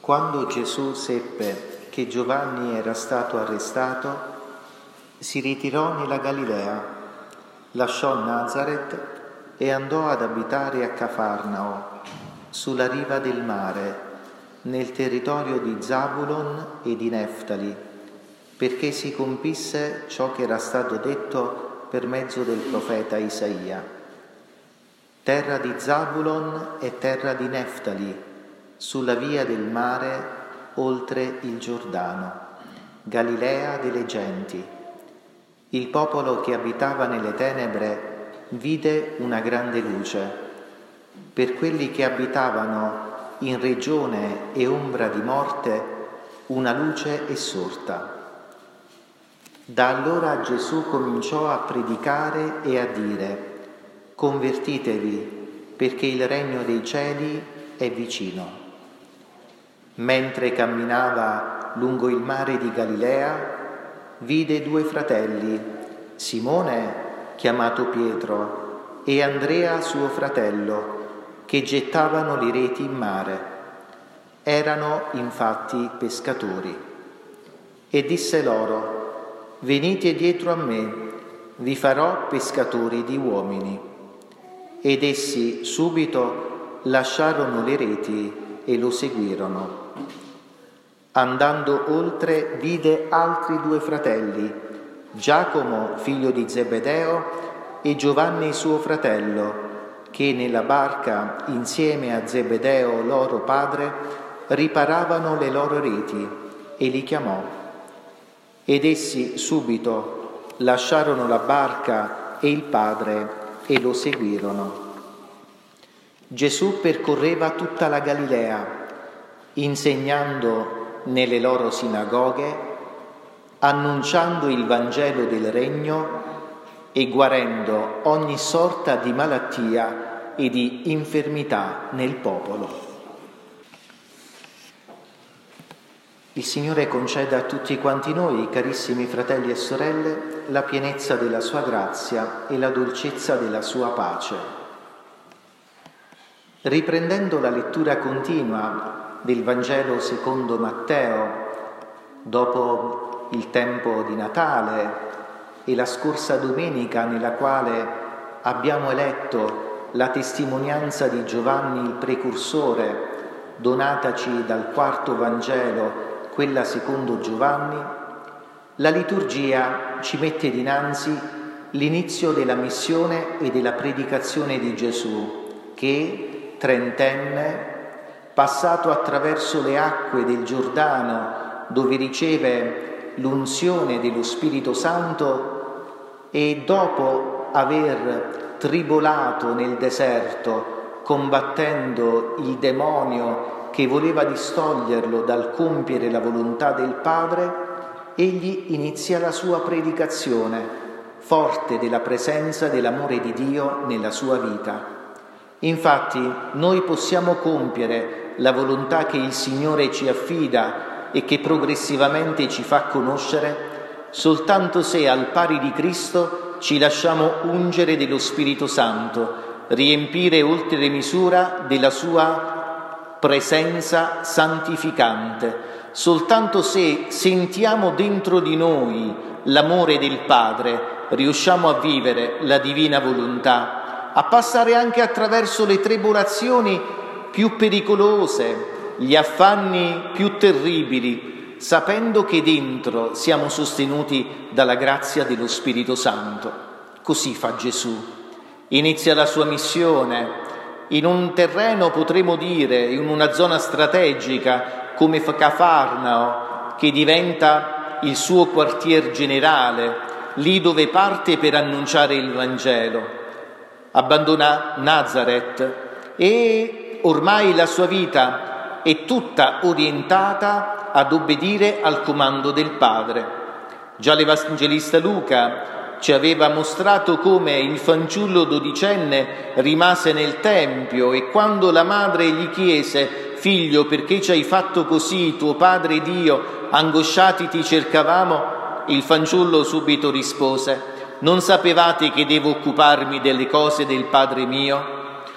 Quando Gesù seppe che Giovanni era stato arrestato, si ritirò nella Galilea, lasciò Nazaret e andò ad abitare a Cafarnao, sulla riva del mare, nel territorio di Zabulon e di Neftali, perché si compisse ciò che era stato detto per mezzo del profeta Isaia. Terra di Zabulon e terra di Neftali, sulla via del mare, oltre il Giordano, Galilea delle genti. Il popolo che abitava nelle tenebre vide una grande luce. Per quelli che abitavano in regione e ombra di morte, una luce è sorta. Da allora Gesù cominciò a predicare e a dire: convertitevi, perché il regno dei cieli è vicino. Mentre camminava lungo il mare di Galilea, vide due fratelli, Simone, chiamato Pietro, e Andrea, suo fratello, che gettavano le reti in mare. Erano infatti pescatori. E disse loro: venite dietro a me, vi farò pescatori di uomini. Ed essi subito lasciarono le reti e lo seguirono. Andando oltre, vide altri due fratelli, Giacomo, figlio di Zebedeo, e Giovanni, suo fratello, che nella barca, insieme a Zebedeo, loro padre, riparavano le loro reti, e li chiamò. Ed essi subito lasciarono la barca e il padre e lo seguirono. Gesù percorreva tutta la Galilea, insegnando nelle loro sinagoghe, annunciando il Vangelo del Regno e guarendo ogni sorta di malattia e di infermità nel popolo. Il Signore conceda a tutti quanti noi, carissimi fratelli e sorelle, la pienezza della sua grazia e la dolcezza della sua pace. Riprendendo la lettura continua del Vangelo secondo Matteo, dopo il tempo di Natale e la scorsa domenica nella quale abbiamo eletto la testimonianza di Giovanni il Precursore, donataci dal quarto Vangelo, quella secondo Giovanni, la liturgia ci mette dinanzi l'inizio della missione e della predicazione di Gesù, che, trentenne, passato attraverso le acque del Giordano, dove riceve l'unzione dello Spirito Santo, e dopo aver tribolato nel deserto, combattendo il demonio che voleva distoglierlo dal compiere la volontà del Padre, egli inizia la sua predicazione, forte della presenza dell'amore di Dio nella sua vita. Infatti, noi possiamo compiere la volontà che il Signore ci affida e che progressivamente ci fa conoscere soltanto se, al pari di Cristo, ci lasciamo ungere dello Spirito Santo, riempire oltre misura della sua presenza santificante, soltanto se sentiamo dentro di noi l'amore del Padre, riusciamo a vivere la divina volontà, a passare anche attraverso le tribolazioni più pericolose, gli affanni più terribili, sapendo che dentro siamo sostenuti dalla grazia dello Spirito Santo. Così fa Gesù. Inizia la sua missione in un terreno, potremmo dire, in una zona strategica come Cafarnao, che diventa il suo quartier generale, lì dove parte per annunciare il Vangelo. Abbandona Nazaret e ormai la sua vita è tutta orientata ad obbedire al comando del Padre. Già l'Evangelista Luca ci aveva mostrato come il fanciullo dodicenne rimase nel tempio e quando la madre gli chiese: figlio, perché ci hai fatto così? Tuo padre ed io, angosciati, ti cercavamo. Il fanciullo subito rispose: non sapevate che devo occuparmi delle cose del Padre mio?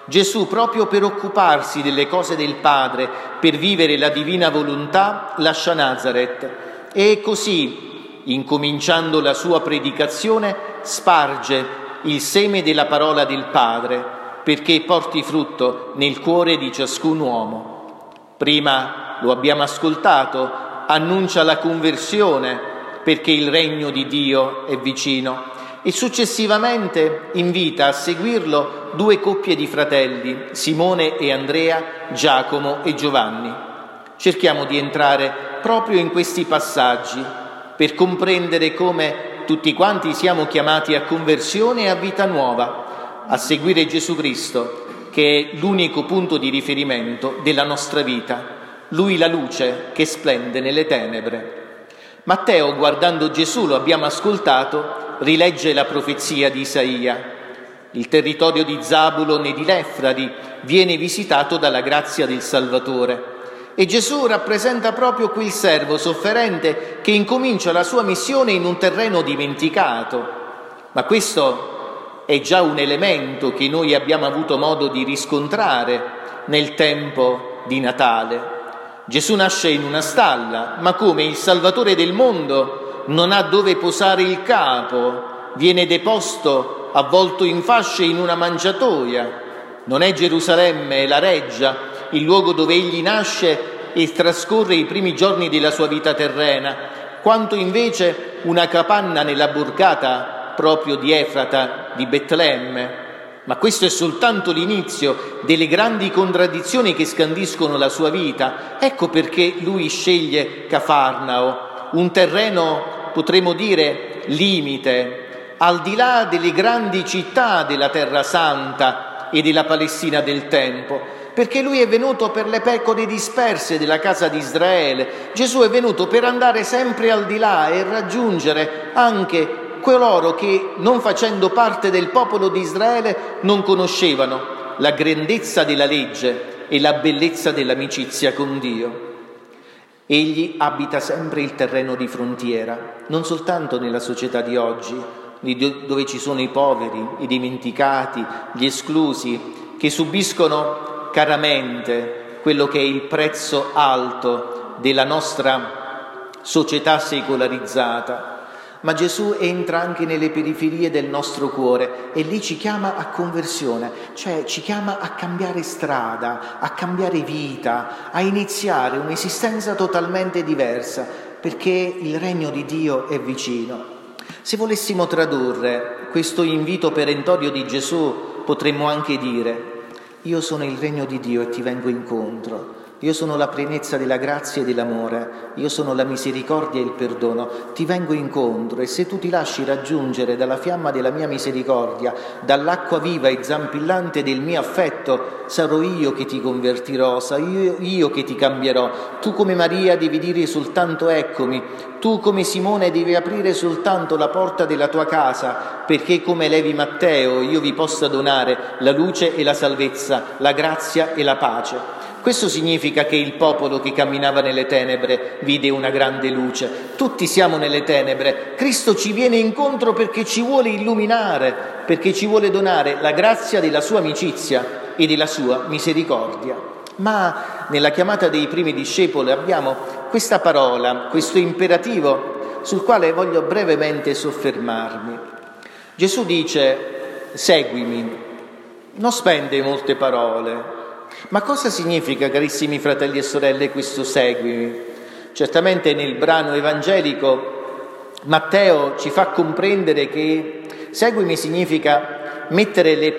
Gesù, proprio per occuparsi delle cose del Padre, per vivere la divina volontà, lascia Nazaret e così, incominciando la sua predicazione, sparge il seme della parola del Padre, perché porti frutto nel cuore di ciascun uomo. Prima, lo abbiamo ascoltato, annuncia la conversione, perché il regno di Dio è vicino, e successivamente invita a seguirlo 2 coppie di fratelli, Simone e Andrea, Giacomo e Giovanni. Cerchiamo di entrare proprio in questi passaggi per comprendere come tutti quanti siamo chiamati a conversione e a vita nuova, a seguire Gesù Cristo, che è l'unico punto di riferimento della nostra vita, Lui la luce che splende nelle tenebre. Matteo, guardando Gesù, lo abbiamo ascoltato, rilegge la profezia di Isaia. Il territorio di Zabulon e di Lefradi viene visitato dalla grazia del Salvatore e Gesù rappresenta proprio quel servo sofferente che incomincia la sua missione in un terreno dimenticato. Ma questo è già un elemento che noi abbiamo avuto modo di riscontrare nel tempo di Natale. Gesù nasce in una stalla, ma come il Salvatore del mondo non ha dove posare il capo, viene deposto avvolto in fasce in una mangiatoia. Non è Gerusalemme la reggia, il luogo dove egli nasce e trascorre i primi giorni della sua vita terrena, quanto invece una capanna nella borgata proprio di Efrata, di Betlemme. Ma questo è soltanto l'inizio delle grandi contraddizioni che scandiscono la sua vita. Ecco perché lui sceglie Cafarnao, un terreno, potremmo dire, limite, al di là delle grandi città della Terra Santa e della Palestina del tempo, perché lui è venuto per le pecore disperse della casa di Israele. Gesù è venuto per andare sempre al di là e raggiungere anche coloro che, non facendo parte del popolo di Israele, non conoscevano la grandezza della legge e la bellezza dell'amicizia con Dio. Egli abita sempre il terreno di frontiera, non soltanto nella società di oggi, dove ci sono i poveri, i dimenticati, gli esclusi, che subiscono caramente quello che è il prezzo alto della nostra società secolarizzata. Ma Gesù entra anche nelle periferie del nostro cuore e lì ci chiama a conversione, cioè ci chiama a cambiare strada, a cambiare vita, a iniziare un'esistenza totalmente diversa, perché il regno di Dio è vicino. Se volessimo tradurre questo invito perentorio di Gesù, potremmo anche dire: io sono il regno di Dio e ti vengo incontro. Io sono la pienezza della grazia e dell'amore, io sono la misericordia e il perdono, ti vengo incontro e se tu ti lasci raggiungere dalla fiamma della mia misericordia, dall'acqua viva e zampillante del mio affetto, sarò io che ti convertirò, sarò io che ti cambierò. Tu come Maria devi dire soltanto eccomi, tu come Simone devi aprire soltanto la porta della tua casa, perché come Levi Matteo io vi possa donare la luce e la salvezza, la grazia e la pace. Questo significa che il popolo che camminava nelle tenebre vide una grande luce. Tutti siamo nelle tenebre. Cristo ci viene incontro perché ci vuole illuminare, perché ci vuole donare la grazia della sua amicizia e della sua misericordia. Ma nella chiamata dei primi discepoli abbiamo questa parola, questo imperativo sul quale voglio brevemente soffermarmi. Gesù dice: seguimi. Non spende molte parole. Ma cosa significa, carissimi fratelli e sorelle, questo seguimi? Certamente nel brano evangelico Matteo ci fa comprendere che seguimi significa mettere i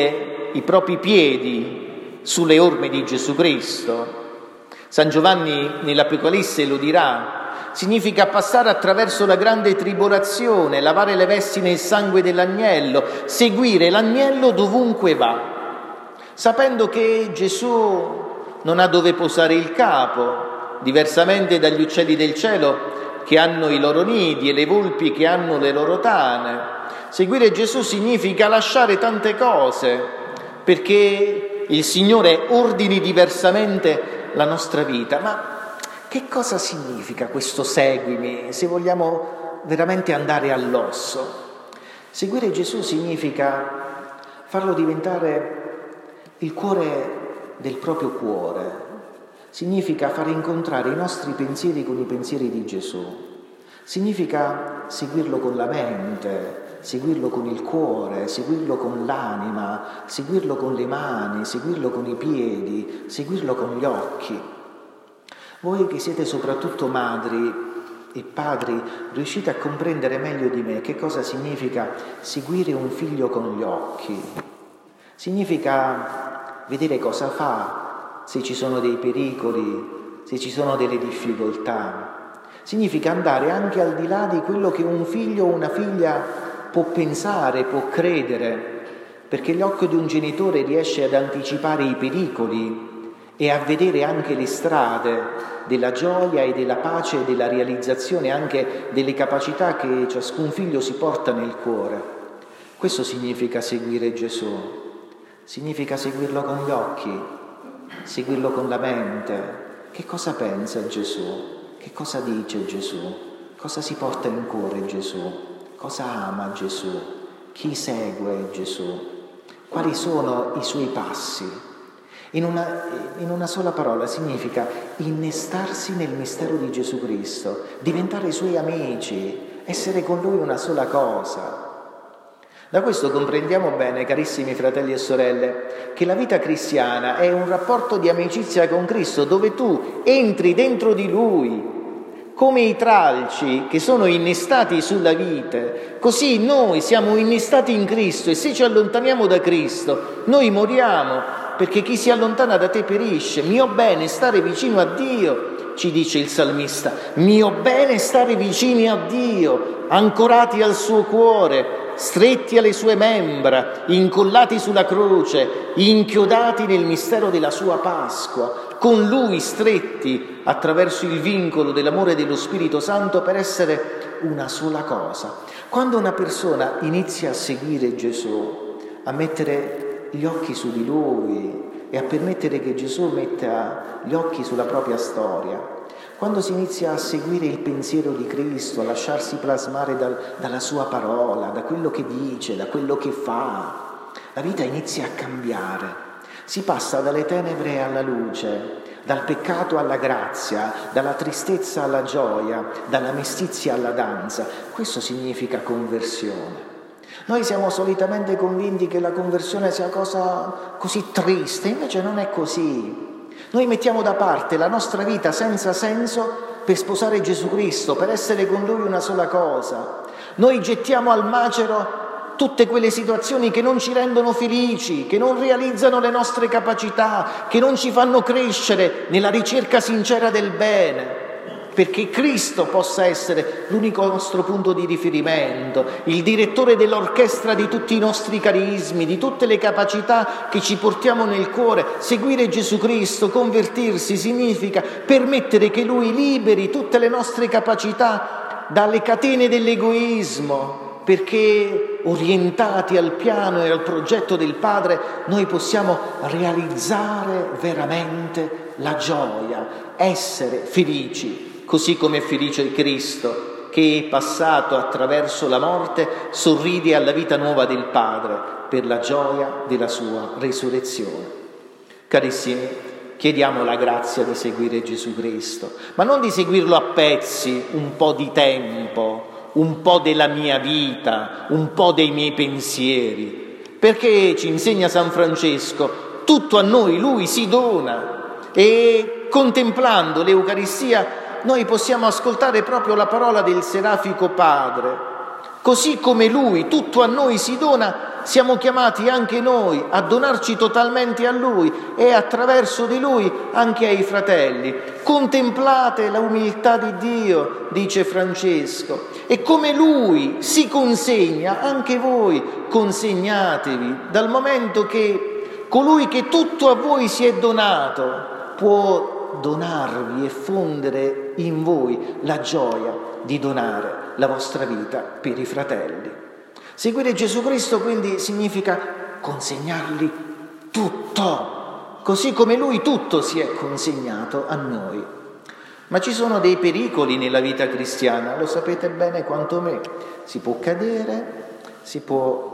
propri piedi sulle orme di Gesù Cristo. San Giovanni nell'Apocalisse lo dirà: significa passare attraverso la grande tribolazione, lavare le vesti nel sangue dell'agnello, seguire l'agnello dovunque va. Sapendo che Gesù non ha dove posare il capo, diversamente dagli uccelli del cielo che hanno i loro nidi e le volpi che hanno le loro tane. Seguire Gesù significa lasciare tante cose, perché il Signore ordini diversamente la nostra vita. Ma che cosa significa questo seguimi, se vogliamo veramente andare all'osso? Seguire Gesù significa farlo diventare il cuore del proprio cuore. Significa far incontrare i nostri pensieri con i pensieri di Gesù. Significa seguirlo con la mente, seguirlo con il cuore, seguirlo con l'anima, seguirlo con le mani, seguirlo con i piedi, seguirlo con gli occhi. Voi che siete soprattutto madri e padri, riuscite a comprendere meglio di me che cosa significa seguire un figlio con gli occhi. Significa vedere cosa fa, se ci sono dei pericoli, se ci sono delle difficoltà. Significa andare anche al di là di quello che un figlio o una figlia può pensare, può credere, perché l'occhio di un genitore riesce ad anticipare i pericoli e a vedere anche le strade della gioia e della pace e della realizzazione anche delle capacità che ciascun figlio si porta nel cuore. Questo significa seguire Gesù, significa seguirlo con gli occhi, seguirlo con la mente. Che cosa pensa Gesù? Che cosa dice Gesù? Cosa si porta in cuore Gesù? Cosa ama Gesù? Chi segue Gesù? Quali sono i suoi passi? In una sola parola significa innestarsi nel mistero di Gesù Cristo, diventare suoi amici, essere con Lui una sola cosa. Da questo comprendiamo bene, carissimi fratelli e sorelle, che la vita cristiana è un rapporto di amicizia con Cristo dove tu entri dentro di Lui, come i tralci che sono innestati sulla vite, così noi siamo innestati in Cristo e se ci allontaniamo da Cristo noi moriamo, perché chi si allontana da te perisce. Mio bene stare vicino a Dio, ci dice il salmista, mio bene stare vicini a Dio, ancorati al suo cuore, stretti alle sue membra, incollati sulla croce, inchiodati nel mistero della sua Pasqua, con Lui stretti attraverso il vincolo dell'amore dello Spirito Santo per essere una sola cosa. Quando una persona inizia a seguire Gesù, a mettere gli occhi su di Lui e a permettere che Gesù metta gli occhi sulla propria storia, quando si inizia a seguire il pensiero di Cristo, a lasciarsi plasmare dalla sua parola, da quello che dice, da quello che fa, la vita inizia a cambiare. Si passa dalle tenebre alla luce, dal peccato alla grazia, dalla tristezza alla gioia, dalla mestizia alla danza. Questo significa conversione. Noi siamo solitamente convinti che la conversione sia cosa così triste, invece non è così. Noi mettiamo da parte la nostra vita senza senso per sposare Gesù Cristo, per essere con Lui una sola cosa. Noi gettiamo al macero tutte quelle situazioni che non ci rendono felici, che non realizzano le nostre capacità, che non ci fanno crescere nella ricerca sincera del bene, perché Cristo possa essere l'unico nostro punto di riferimento, il direttore dell'orchestra di tutti i nostri carismi, di tutte le capacità che ci portiamo nel cuore. Seguire Gesù Cristo, convertirsi, significa permettere che Lui liberi tutte le nostre capacità dalle catene dell'egoismo, perché orientati al piano e al progetto del Padre noi possiamo realizzare veramente la gioia, essere felici. Così come è felice Cristo, che è passato attraverso la morte, sorride alla vita nuova del Padre per la gioia della sua resurrezione. Carissimi, chiediamo la grazia di seguire Gesù Cristo, ma non di seguirlo a pezzi, un po' di tempo, un po' della mia vita, un po' dei miei pensieri, perché ci insegna San Francesco, tutto a noi Lui si dona e contemplando l'Eucaristia noi possiamo ascoltare proprio la parola del Serafico Padre. Così come Lui tutto a noi si dona, siamo chiamati anche noi a donarci totalmente a Lui e attraverso di Lui anche ai fratelli. Contemplate la umiltà di Dio, dice Francesco, e come Lui si consegna, anche voi consegnatevi, dal momento che colui che tutto a voi si è donato può donarvi e fondere in voi la gioia di donare la vostra vita per i fratelli. Seguire Gesù Cristo quindi significa consegnargli tutto, così come Lui tutto si è consegnato a noi. Ma ci sono dei pericoli nella vita cristiana, lo sapete bene quanto me. Si può cadere, si può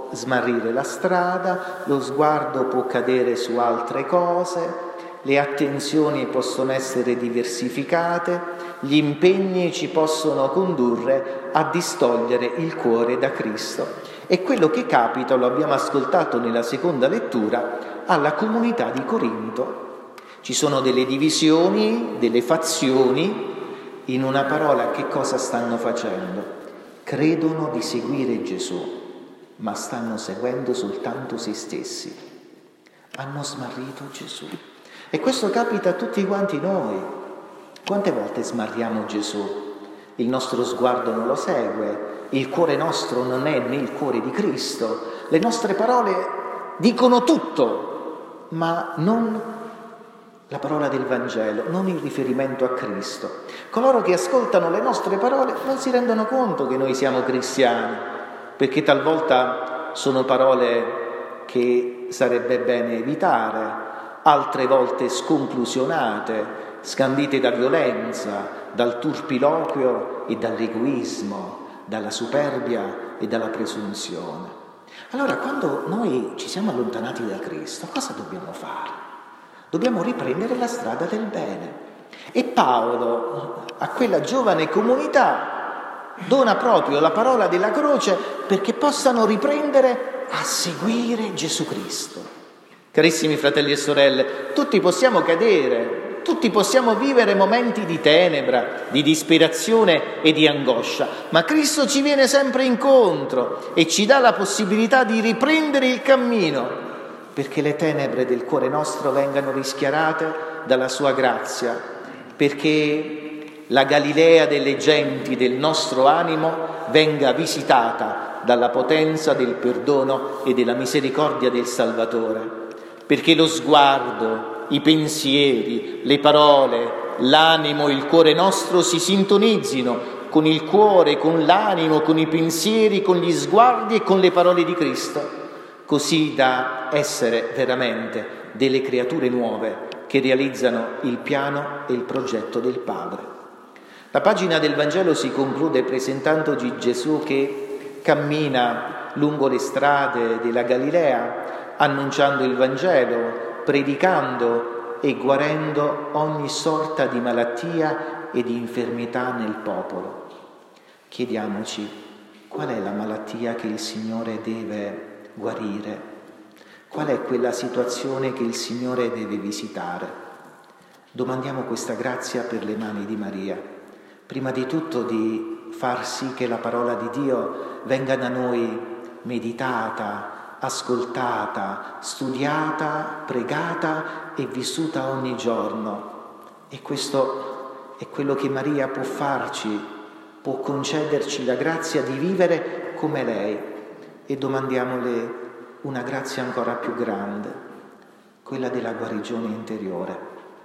può smarrire la strada, lo sguardo può cadere su altre cose, le attenzioni possono essere diversificate, gli impegni ci possono condurre a distogliere il cuore da Cristo. È quello che capita, lo abbiamo ascoltato nella seconda lettura, alla comunità di Corinto. Ci sono delle divisioni, delle fazioni. In una parola, che cosa stanno facendo? Credono di seguire Gesù, ma stanno seguendo soltanto se stessi. Hanno smarrito Gesù. E questo capita a tutti quanti noi. Quante volte smarriamo Gesù? Il nostro sguardo non lo segue, il cuore nostro non è nel cuore di Cristo, le nostre parole dicono tutto, ma non la parola del Vangelo, non il riferimento a Cristo. Coloro che ascoltano le nostre parole non si rendono conto che noi siamo cristiani, perché talvolta sono parole che sarebbe bene evitare, altre volte sconclusionate, scandite da violenza, dal turpiloquio e dall'egoismo, dalla superbia e dalla presunzione. Allora, quando noi ci siamo allontanati da Cristo, cosa dobbiamo fare? Dobbiamo riprendere la strada del bene. E Paolo, a quella giovane comunità, dona proprio la parola della croce perché possano riprendere a seguire Gesù Cristo. Carissimi fratelli e sorelle, tutti possiamo cadere, tutti possiamo vivere momenti di tenebra, di disperazione e di angoscia, ma Cristo ci viene sempre incontro e ci dà la possibilità di riprendere il cammino, perché le tenebre del cuore nostro vengano rischiarate dalla sua grazia, perché la Galilea delle genti del nostro animo venga visitata dalla potenza del perdono e della misericordia del Salvatore, perché lo sguardo, i pensieri, le parole, l'animo, il cuore nostro si sintonizzino con il cuore, con l'animo, con i pensieri, con gli sguardi e con le parole di Cristo, così da essere veramente delle creature nuove che realizzano il piano e il progetto del Padre. La pagina del Vangelo si conclude presentandoci Gesù che cammina lungo le strade della Galilea, annunciando il Vangelo, predicando e guarendo ogni sorta di malattia e di infermità nel popolo. Chiediamoci, qual è la malattia che il Signore deve guarire? Qual è quella situazione che il Signore deve visitare? Domandiamo questa grazia per le mani di Maria, prima di tutto di far sì che la parola di Dio venga da noi meditata, ascoltata, studiata, pregata e vissuta ogni giorno. E questo è quello che Maria può farci, può concederci la grazia di vivere come lei, e domandiamole una grazia ancora più grande, quella della guarigione interiore.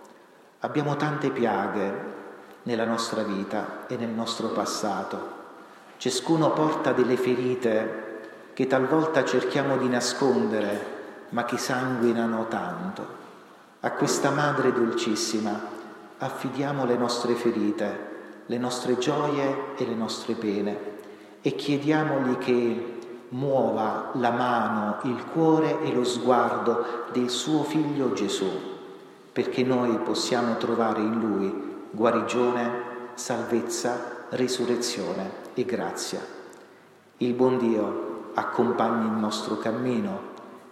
Abbiamo tante piaghe nella nostra vita e nel nostro passato. Ciascuno porta delle ferite che talvolta cerchiamo di nascondere, ma che sanguinano tanto. A questa Madre dolcissima affidiamo le nostre ferite, le nostre gioie e le nostre pene, e chiediamogli che muova la mano, il cuore e lo sguardo del suo Figlio Gesù, perché noi possiamo trovare in Lui guarigione, salvezza, risurrezione e grazia. Il buon Dio accompagni il nostro cammino,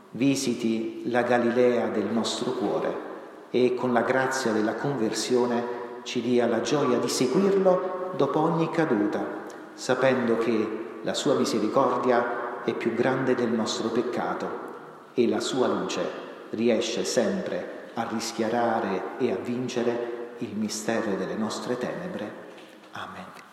visiti la Galilea del nostro cuore e con la grazia della conversione ci dia la gioia di seguirlo dopo ogni caduta, sapendo che la sua misericordia è più grande del nostro peccato e la sua luce riesce sempre a rischiarare e a vincere il mistero delle nostre tenebre. Amen.